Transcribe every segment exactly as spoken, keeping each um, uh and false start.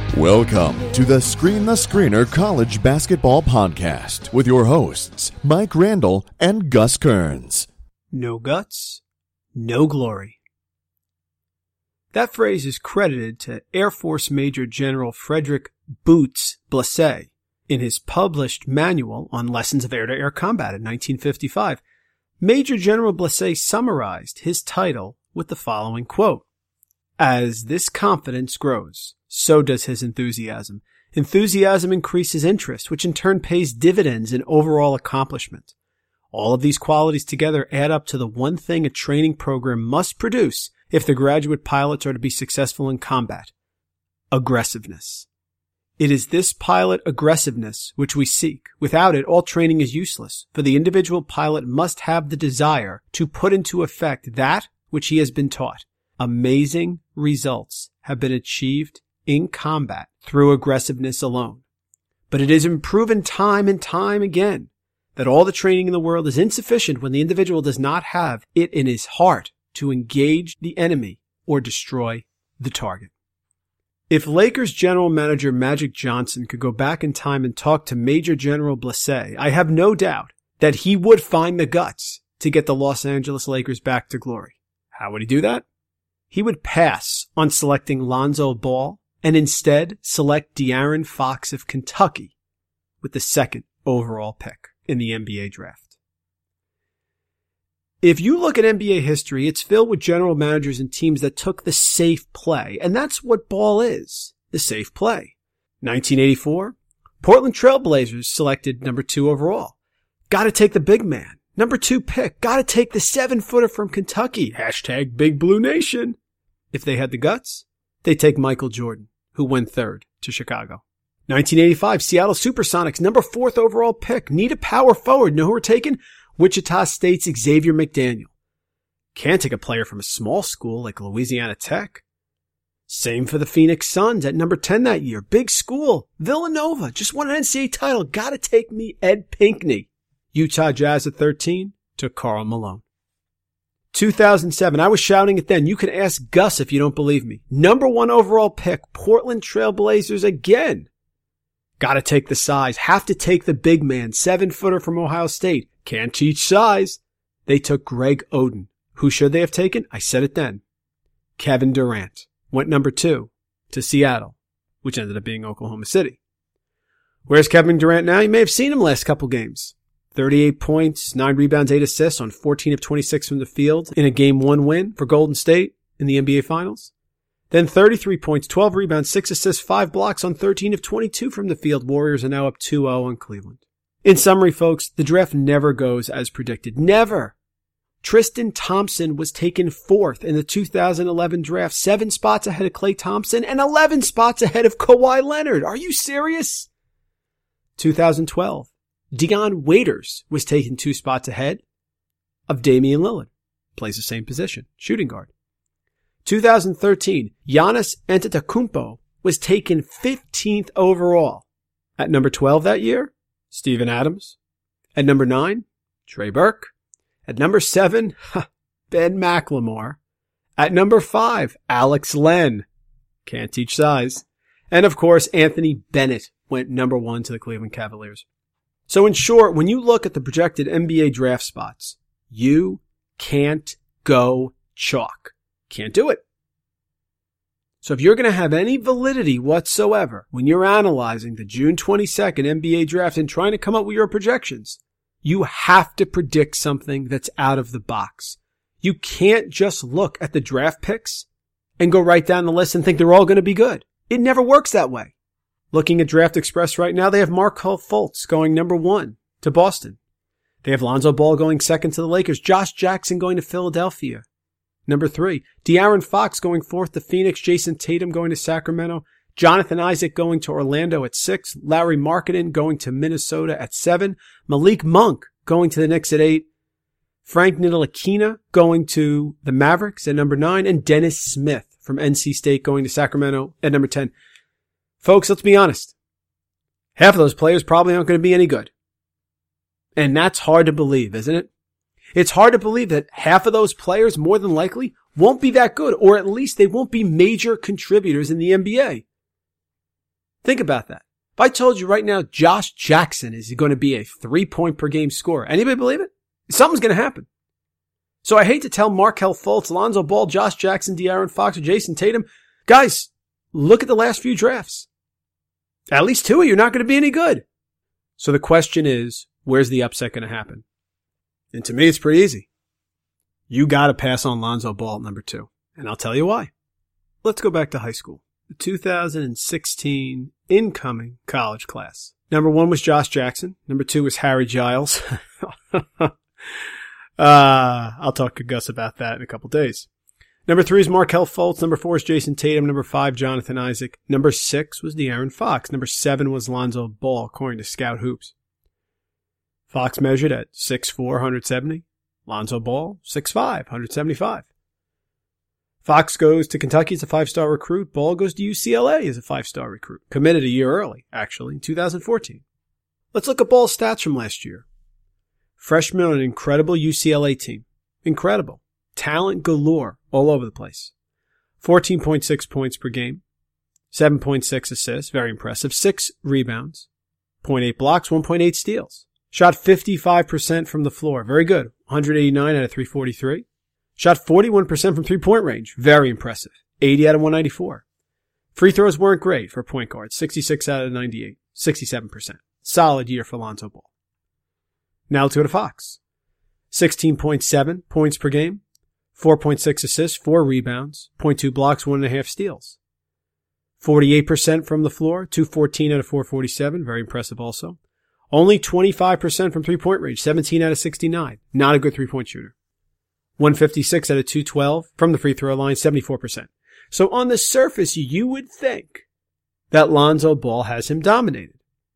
Welcome to the Screen the Screener College Basketball Podcast with your hosts, Mike Randall and Gus Kearns. No guts, no glory. That phrase is credited to Air Force Major General Frederick Boots Blesse in his published manual on lessons of air-to-air combat in nineteen fifty-five. Major General Blesse summarized his title with the following quote: "As this confidence grows, so does his enthusiasm. Enthusiasm increases interest, which in turn pays dividends in overall accomplishment. All of these qualities together add up to the one thing a training program must produce if the graduate pilots are to be successful in combat: aggressiveness. It is this pilot aggressiveness which we seek. Without it, all training is useless, for the individual pilot must have the desire to put into effect that which he has been taught. Amazing results have been achieved in combat through aggressiveness alone. But it is proven time and time again that all the training in the world is insufficient when the individual does not have it in his heart to engage the enemy or destroy the target." If Lakers general manager Magic Johnson could go back in time and talk to Major General Blesse, I have no doubt that he would find the guts to get the Los Angeles Lakers back to glory. How would he do that? He would pass on selecting Lonzo Ball and instead select De'Aaron Fox of Kentucky with the second overall pick in the N B A draft. If you look at N B A history, it's filled with general managers and teams that took the safe play, and that's what Ball is, the safe play. nineteen eighty-four, Portland Trail Blazers selected number two overall. Gotta take the big man. Number two pick. Gotta take the seven-footer from Kentucky. Hashtag Big Blue Nation. If they had the guts, they take Michael Jordan, who went third to Chicago. nineteen eighty-five, Seattle Supersonics, number fourth overall pick. Need a power forward. Know who we're taking? Wichita State's Xavier McDaniel. Can't take a player from a small school like Louisiana Tech. Same for the Phoenix Suns at number ten that year. Big school. Villanova. Just won an N C double A title. Gotta take me Ed Pinckney. Utah Jazz at thirteen took Karl Malone. two thousand seven, I was shouting it then. You can ask Gus if you don't believe me. Number one overall pick, Portland Trail Blazers again. Gotta take the size. Have to take the big man. Seven-footer from Ohio State. Can't teach size. They took Greg Oden. Who should they have taken? I said it then. Kevin Durant. Went number two to Seattle, which ended up being Oklahoma City. Where's Kevin Durant now? You may have seen him last couple games. thirty-eight points, nine rebounds, eight assists on fourteen of twenty-six from the field in a game one win for Golden State in the N B A Finals. Then thirty-three points, twelve rebounds, six assists, five blocks on thirteen of twenty-two from the field. Warriors are now up two oh on Cleveland. In summary, folks, the draft never goes as predicted. Never. Tristan Thompson was taken fourth in the two thousand eleven draft, seven spots ahead of Klay Thompson and eleven spots ahead of Kawhi Leonard. Are you serious? two thousand twelve. Dion Waiters was taken two spots ahead of Damian Lillard. Plays the same position, shooting guard. two thousand thirteen, Giannis Antetokounmpo was taken fifteenth overall. At number twelve that year, Steven Adams. At number nine, Trey Burke. At number seven, Ben McLemore. At number five, Alex Len. Can't teach size. And of course, Anthony Bennett went number one to the Cleveland Cavaliers. So in short, when you look at the projected N B A draft spots, you can't go chalk. Can't do it. So if you're going to have any validity whatsoever when you're analyzing the June twenty-second N B A draft and trying to come up with your projections, you have to predict something that's out of the box. You can't just look at the draft picks and go right down the list and think they're all going to be good. It never works that way. Looking at Draft Express right now, they have Markelle Fultz going number one to Boston. They have Lonzo Ball going second to the Lakers. Josh Jackson going to Philadelphia. Number three. De'Aaron Fox going fourth to Phoenix. Jason Tatum going to Sacramento. Jonathan Isaac going to Orlando at six. Larry Markkanen going to Minnesota at seven. Malik Monk going to the Knicks at eight. Frank Ntilikina going to the Mavericks at number nine. And Dennis Smith from N C State going to Sacramento at number ten. Folks, let's be honest. Half of those players probably aren't going to be any good. And that's hard to believe, isn't it? It's hard to believe that half of those players, more than likely, won't be that good, or at least they won't be major contributors in the N B A. Think about that. If I told you right now Josh Jackson is going to be a three-point per game scorer, anybody believe it? Something's going to happen. So I hate to tell Markelle Fultz, Lonzo Ball, Josh Jackson, De'Aaron Fox, or Jason Tatum, guys, look at the last few drafts. At least two of you are not going to be any good. So the question is, where's the upset going to happen? And to me, it's pretty easy. You got to pass on Lonzo Ball at number two. And I'll tell you why. Let's go back to high school. The two thousand sixteen incoming college class. Number one was Josh Jackson. Number two was Harry Giles. uh, I'll talk to Gus about that in a couple days. Number three is Markelle Fultz. Number four is Jason Tatum. Number five, Jonathan Isaac. Number six was De'Aaron Fox. Number seven was Lonzo Ball, according to Scout Hoops. Fox measured at six foot four, one hundred seventy. Lonzo Ball, six foot five, one hundred seventy-five. Fox goes to Kentucky as a five-star recruit. Ball goes to U C L A as a five-star recruit. Committed a year early, actually, in two thousand fourteen. Let's look at Ball's stats from last year. Freshman on an incredible U C L A team. Incredible. Talent galore all over the place. fourteen point six points per game. seven point six assists. Very impressive. six rebounds. zero point eight blocks. one point eight steals. Shot fifty-five percent from the floor. Very good. one hundred eighty-nine out of three forty-three. Shot forty-one percent from three-point range. Very impressive. eighty out of one ninety-four. Free throws weren't great for a point guard. sixty-six out of ninety-eight. sixty-seven percent. Solid year for Lonzo Ball. Now let's go to Fox. sixteen point seven points per game. four point six assists. four rebounds. zero point two blocks. one point five steals. forty-eight percent from the floor. two fourteen out of four forty-seven. Very impressive also. Only twenty-five percent from three-point range. seventeen out of sixty-nine. Not a good three-point shooter. one fifty-six out of two twelve from the free throw line, seventy-four percent. So on the surface, you would think that Lonzo Ball has him dominated.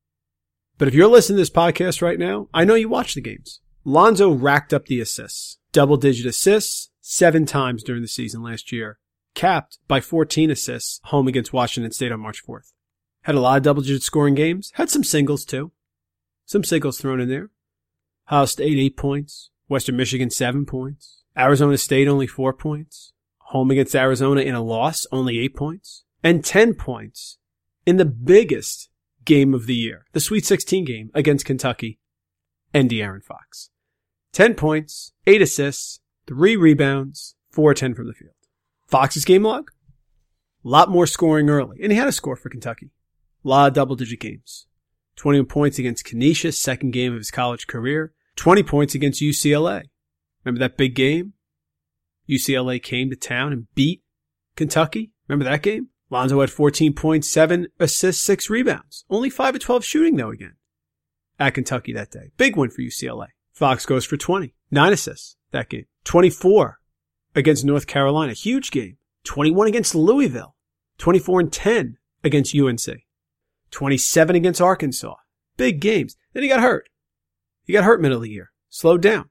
But if you're listening to this podcast right now, I know you watch the games. Lonzo racked up the assists. Double-digit assists seven times during the season last year, capped by fourteen assists home against Washington State on March fourth. Had a lot of double-digit scoring games. Had some singles, too. Some singles thrown in there. Ohio State, eight points. Western Michigan, seven points. Arizona State, only four points. Home against Arizona in a loss, only eight points. And ten points in the biggest game of the year, the Sweet sixteen game against Kentucky and De'Aaron Fox. ten points, eight assists, three rebounds, four ten from the field. Fox's game log? A lot more scoring early. And he had a score for Kentucky. A lot of double-digit games. twenty-one points against Canisius, second game of his college career. twenty points against U C L A. Remember that big game? U C L A came to town and beat Kentucky. Remember that game? Lonzo had fourteen points, seven assists, six rebounds. Only five of twelve shooting, though, again. At Kentucky that day. Big win for U C L A. Fox goes for twenty. Nine assists that game. twenty-four against North Carolina. Huge game. twenty-one against Louisville. twenty-four and ten against U N C. twenty-seven against Arkansas. Big games. Then he got hurt. He got hurt middle of the year. Slowed down.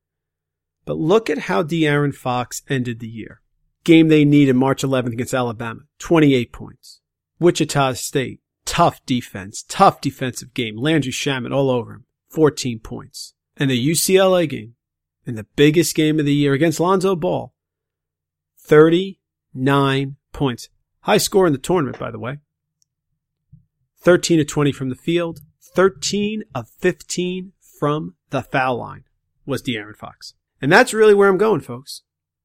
But look at how De'Aaron Fox ended the year. Game they needed March eleventh against Alabama. twenty-eight points. Wichita State. Tough defense. Tough defensive game. Landry Shamet all over him. fourteen points. And the U C L A game. In the biggest game of the year against Lonzo Ball. thirty-nine points. High score in the tournament, by the way. thirteen of twenty from the field. thirteen of fifteen from the foul line was De'Aaron Fox. And that's really where I'm going, folks.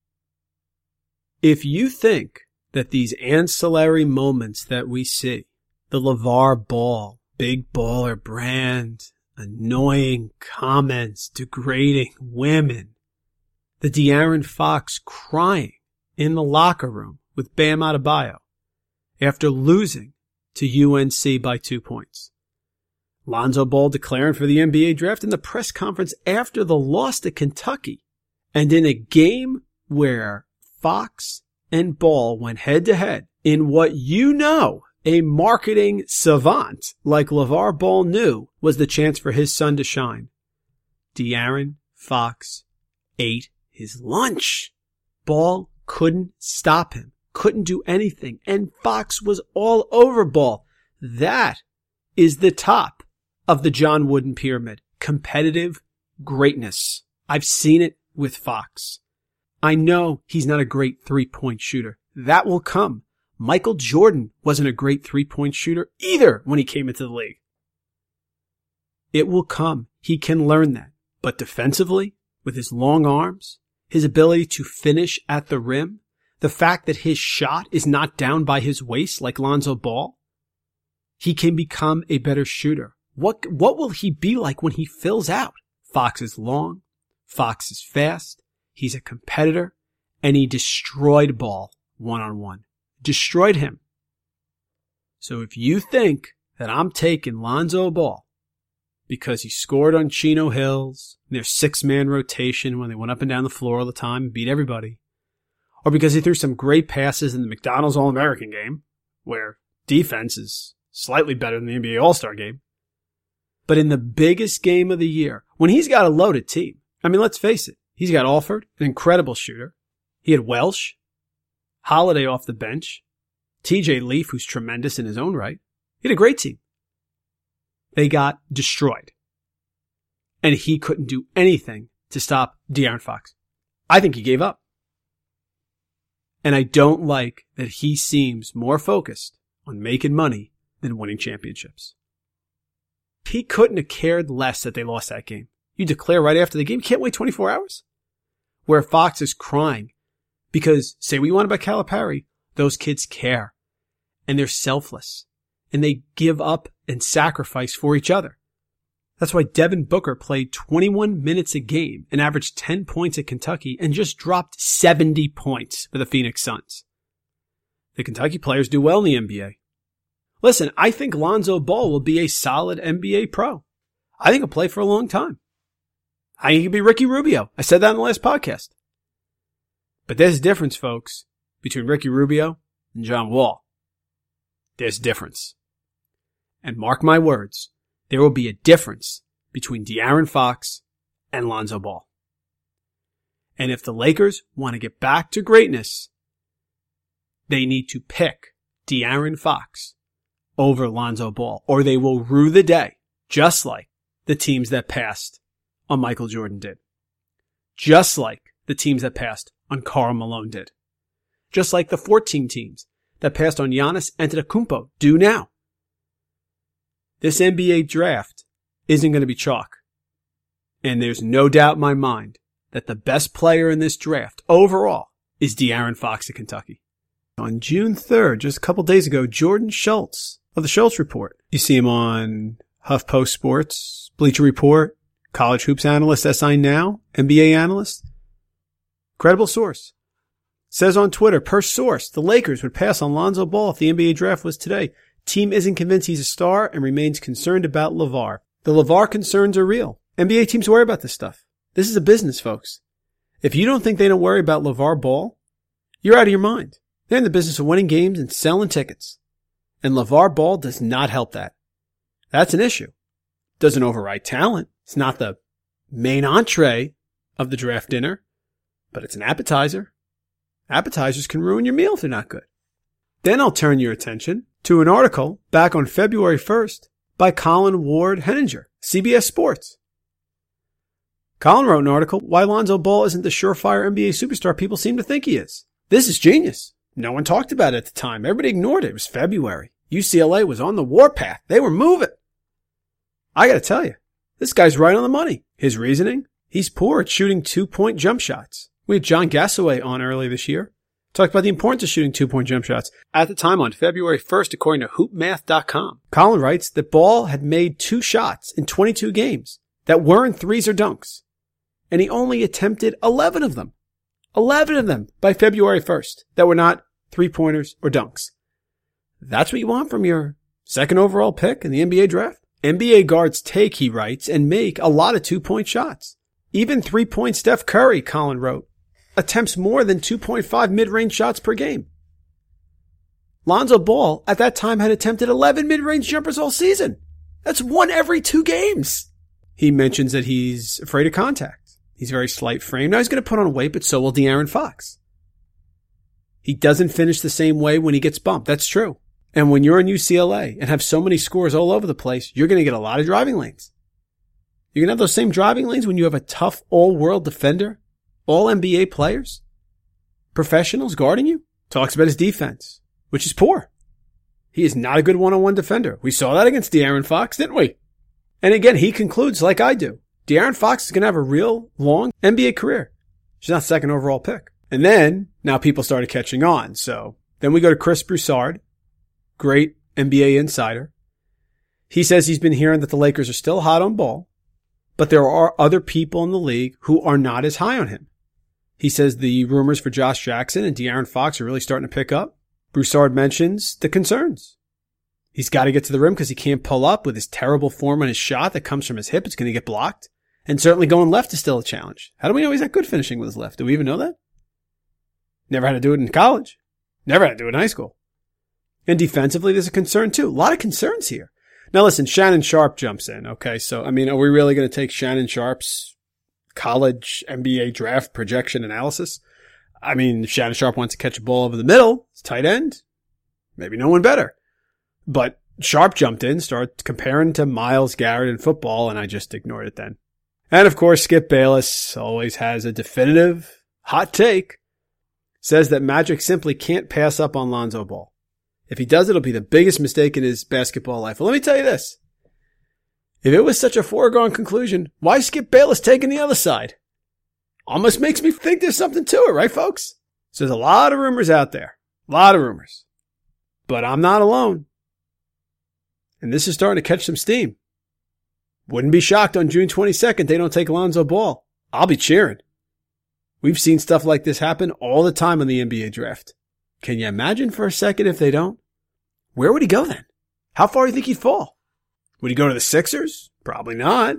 If you think that these ancillary moments that we see, the LeVar Ball, big baller brand, annoying comments, degrading women, the De'Aaron Fox crying in the locker room with Bam Adebayo after losing to U N C by two points. Lonzo Ball declaring for the N B A draft in the press conference after the loss to Kentucky. And in a game where Fox and Ball went head to head in what you know a marketing savant like LeVar Ball knew was the chance for his son to shine. De'Aaron Fox ate his lunch. Ball couldn't stop him, couldn't do anything, and Fox was all over Ball. That is the top of the John Wooden pyramid. Competitive greatness. I've seen it with Fox. I know he's not a great three-point shooter. That will come. Michael Jordan wasn't a great three-point shooter either when he came into the league. It will come. He can learn that. But defensively, with his long arms, his ability to finish at the rim, the fact that his shot is not down by his waist like Lonzo Ball, he can become a better shooter. What, what will he be like when he fills out? Fox is long. Fox is fast. He's a competitor. And he destroyed Ball one-on-one. Destroyed him. So if you think that I'm taking Lonzo Ball because he scored on Chino Hills in their six-man rotation when they went up and down the floor all the time and beat everybody, or because he threw some great passes in the McDonald's All-American game, where defense is slightly better than the N B A All-Star game, but in the biggest game of the year, when he's got a loaded team, I mean, let's face it, he's got Alford, an incredible shooter. He had Welsh, Holiday off the bench, T J Leaf, who's tremendous in his own right. He had a great team. They got destroyed. And he couldn't do anything to stop De'Aaron Fox. I think he gave up. And I don't like that he seems more focused on making money than winning championships. He couldn't have cared less that they lost that game. You declare right after the game, you can't wait twenty-four hours? Where Fox is crying because, say what you want about Calipari, those kids care. And they're selfless. And they give up and sacrifice for each other. That's why Devin Booker played twenty-one minutes a game and averaged ten points at Kentucky and just dropped seventy points for the Phoenix Suns. The Kentucky players do well in the N B A. Listen, I think Lonzo Ball will be a solid N B A pro. I think he'll play for a long time. I think he could be Ricky Rubio. I said that in the last podcast. But there's a difference, folks, between Ricky Rubio and John Wall. There's a difference. And mark my words, there will be a difference between De'Aaron Fox and Lonzo Ball. And if the Lakers want to get back to greatness, they need to pick De'Aaron Fox over Lonzo Ball, or they will rue the day, just like the teams that passed on Michael Jordan did. Just like the teams that passed on Karl Malone did. Just like the fourteen teams that passed on Giannis Antetokounmpo do now. This N B A draft isn't going to be chalk. And there's no doubt in my mind that the best player in this draft overall is De'Aaron Fox of Kentucky. On June third, just a couple days ago, Jordan Schultz of the Schultz Report. You see him on HuffPost Sports, Bleacher Report, College Hoops Analyst, S I Now, N B A Analyst. Credible source. Says on Twitter, per source, the Lakers would pass on Lonzo Ball if the N B A draft was today. Team isn't convinced he's a star and remains concerned about LeVar. The LeVar concerns are real. N B A teams worry about this stuff. This is a business, folks. If you don't think they don't worry about LeVar Ball, you're out of your mind. They're in the business of winning games and selling tickets. And LeVar Ball does not help that. That's an issue. Doesn't override talent. It's not the main entree of the draft dinner, but it's an appetizer. Appetizers can ruin your meal if they're not good. Then I'll turn your attention to an article back on February first by Colin Ward Henninger, C B S Sports. Colin wrote an article, Why Lonzo Ball Isn't the Surefire N B A Superstar People Seem to Think He Is. This is genius. No one talked about it at the time. Everybody ignored it. It was February. U C L A was on the warpath. They were moving. I gotta tell you, this guy's right on the money. His reasoning? He's poor at shooting two-point jump shots. We had John Gassaway on earlier this year. Talked about the importance of shooting two-point jump shots. At the time on February first, according to hoop math dot com, Colin writes that Ball had made two shots in twenty-two games that weren't threes or dunks. And he only attempted eleven of them. eleven of them by February first that were not three-pointers or dunks. That's what you want from your second overall pick in the N B A draft? N B A guards take, he writes, and make a lot of two-point shots. Even three-point Steph Curry, Colin wrote, attempts more than two point five mid-range shots per game. Lonzo Ball, at that time, had attempted eleven mid-range jumpers all season. That's one every two games. He mentions that he's afraid of contact. He's very slight frame. Now he's going to put on weight, but so will De'Aaron Fox. He doesn't finish the same way when he gets bumped. That's true. And when you're in U C L A and have so many scores all over the place, you're going to get a lot of driving lanes. You're going to have those same driving lanes when you have a tough all-world defender, all N B A players, professionals guarding you. Talks about his defense, which is poor. He is not a good one-on-one defender. We saw that against De'Aaron Fox, didn't we? And again, he concludes like I do. De'Aaron Fox is going to have a real long N B A career. She's not second overall pick. And then, now people started catching on. So then we go to Chris Broussard, great N B A insider. He says he's been hearing that the Lakers are still hot on Ball, but there are other people in the league who are not as high on him. He says the rumors for Josh Jackson and De'Aaron Fox are really starting to pick up. Broussard mentions the concerns. He's got to get to the rim because he can't pull up with his terrible form on his shot that comes from his hip. It's going to get blocked. And certainly going left is still a challenge. How do we know he's not good finishing with his left? Do we even know that? Never had to do it in college. Never had to do it in high school. And defensively, there's a concern too. A lot of concerns here. Now listen, Shannon Sharpe jumps in. Okay, so I mean, are we really going to take Shannon Sharpe's college N B A draft projection analysis? I mean, if Shannon Sharpe wants to catch a ball over the middle, it's tight end. Maybe no one better. But Sharpe jumped in, started comparing to Myles Garrett in football, and I just ignored it then. And of course, Skip Bayless always has a definitive hot take. Says that Magic simply can't pass up on Lonzo Ball. If he does, it'll be the biggest mistake in his basketball life. Well, let me tell you this. If it was such a foregone conclusion, why Skip Bayless taking the other side? Almost makes me think there's something to it, right, folks? So there's a lot of rumors out there. A lot of rumors. But I'm not alone. And this is starting to catch some steam. Wouldn't be shocked on June twenty-second they don't take Lonzo Ball. I'll be cheering. We've seen stuff like this happen all the time in the N B A draft. Can you imagine for a second if they don't? Where would he go then? How far do you think he'd fall? Would he go to the Sixers? Probably not.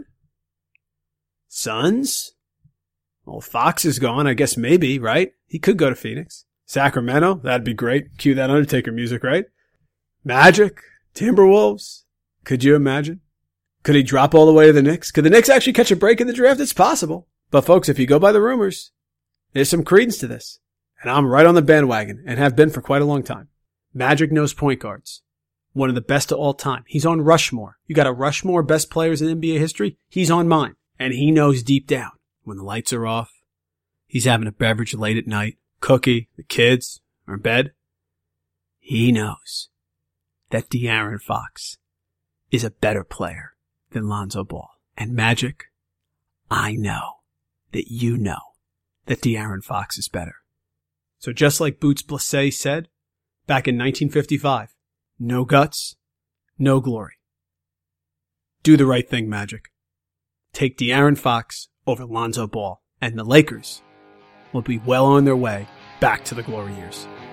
Suns? Well, Fox is gone. I guess maybe, right? He could go to Phoenix. Sacramento? That'd be great. Cue that Undertaker music, right? Magic? Timberwolves? Could you imagine? Could he drop all the way to the Knicks? Could the Knicks actually catch a break in the draft? It's possible. But folks, if you go by the rumors, there's some credence to this. And I'm right on the bandwagon and have been for quite a long time. Magic knows point guards. One of the best of all time. He's on Rushmore. You got a Rushmore best players in N B A history? He's on mine. And he knows deep down when the lights are off, he's having a beverage late at night, cookie, the kids are in bed. He knows that De'Aaron Fox is a better player than Lonzo Ball. And Magic, I know that you know that De'Aaron Fox is better. So just like Boots Blase said back in nineteen fifty-five, no guts, no glory. Do the right thing, Magic. Take De'Aaron Fox over Lonzo Ball, and the Lakers will be well on their way back to the glory years.